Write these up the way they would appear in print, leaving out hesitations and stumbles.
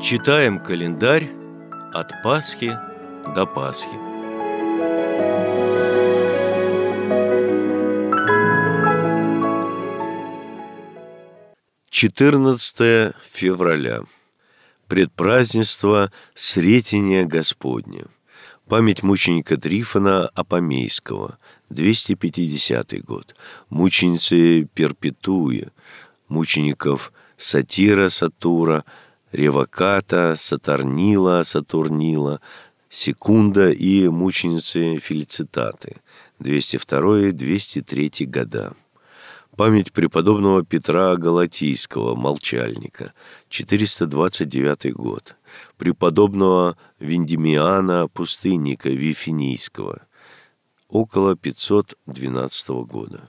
Читаем календарь от Пасхи до Пасхи. «14 февраля. Предпразднество Сретения Господня. Память мученика Трифона Апомейского, 250 год. Мученицы Перпетуи, мучеников Сатира Сатура, Ревоката, Сатарнила Сатурнила, Секунда и мученицы Фелицитаты, 202-203 года. Память преподобного Петра Галатийского, молчальника, 429 год. Преподобного Виндемиана, пустынника Вифинийского, около 512 года.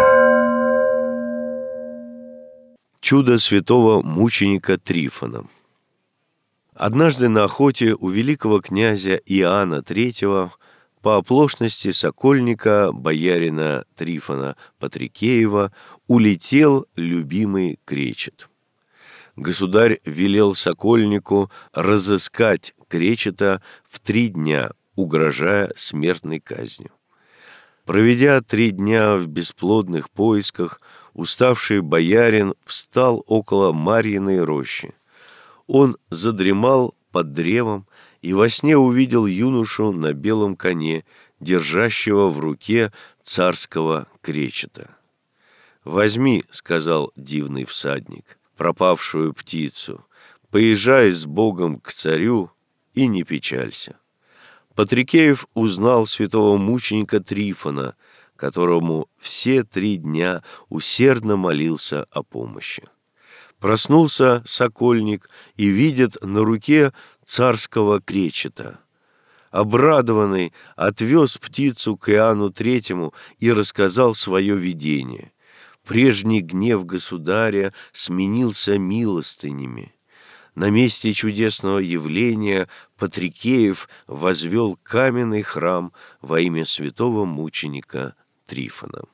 Чудо святого мученика Трифона. Однажды на охоте у великого князя Иоанна III по оплошности сокольника, боярина Трифона Патрикеева, улетел любимый кречет. Государь велел сокольнику разыскать кречета в 3 дня, угрожая смертной казнью. Проведя 3 дня в бесплодных поисках, уставший боярин встал около Марьиной рощи. Он задремал под древом и во сне увидел юношу на белом коне, держащего в руке царского кречета. «Возьми, — сказал дивный всадник, — пропавшую птицу, поезжай с Богом к царю и не печалься». Патрикеев узнал святого мученика Трифона, которому все 3 дня усердно молился о помощи. Проснулся сокольник и видит на руке царского кречета. Обрадованный, отвез птицу к Иоанну III и рассказал свое видение. Прежний гнев государя сменился милостынями. На месте чудесного явления Патрикеев возвел каменный храм во имя святого мученика Трифона.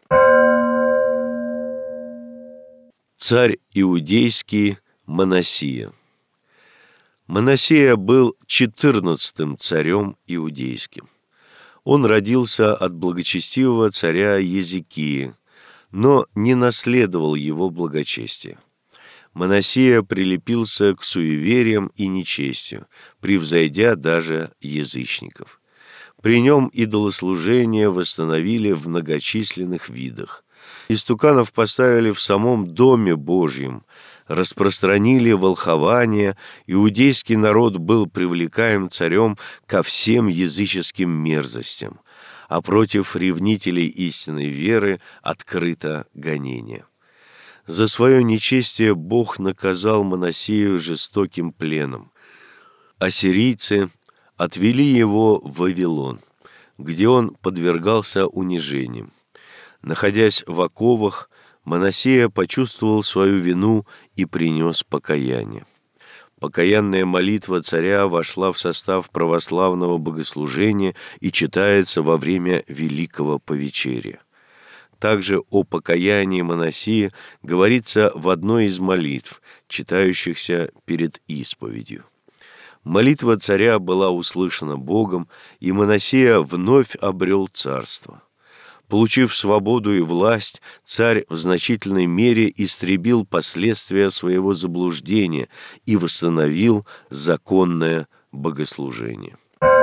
Царь иудейский Манасия. Манасия был 14-м царем иудейским. Он родился от благочестивого царя Езекии, но не наследовал его благочестия. Манасия прилепился к суевериям и нечестию, превзойдя даже язычников. При нем идолослужение восстановили в многочисленных видах. Истуканов поставили в самом Доме Божьем, распространили волхование, иудейский народ был привлекаем царем ко всем языческим мерзостям, а против ревнителей истинной веры открыто гонение. За свое нечестие Бог наказал Манасию жестоким пленом. Ассирийцы отвели его в Вавилон, где он подвергался унижениям. Находясь в оковах, Манасия почувствовал свою вину и принес покаяние. Покаянная молитва царя вошла в состав православного богослужения и читается во время Великого Повечерия. Также о покаянии Манасии говорится в одной из молитв, читающихся перед исповедью. Молитва царя была услышана Богом, и Манасия вновь обрел царство. Получив свободу и власть, царь в значительной мере истребил последствия своего заблуждения и восстановил законное богослужение.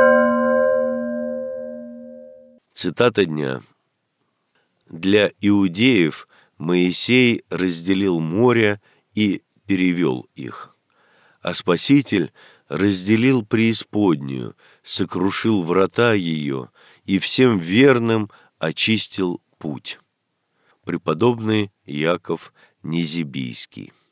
Цитата дня. «Для иудеев Моисей разделил море и перевел их, а Спаситель разделил преисподнюю, сокрушил врата ее и всем верным очистил путь». Преподобный Яков Незибийский.